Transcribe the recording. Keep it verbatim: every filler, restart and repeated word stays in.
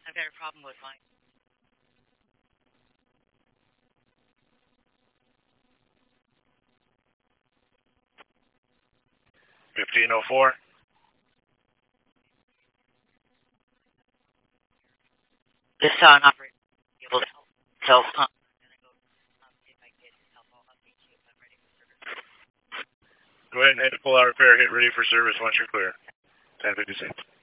I've got a problem with mine. fifteen oh four. This sound operator able to self um, Go ahead and hit the pull out repair, hit ready for service once you're clear. ten fifty-six.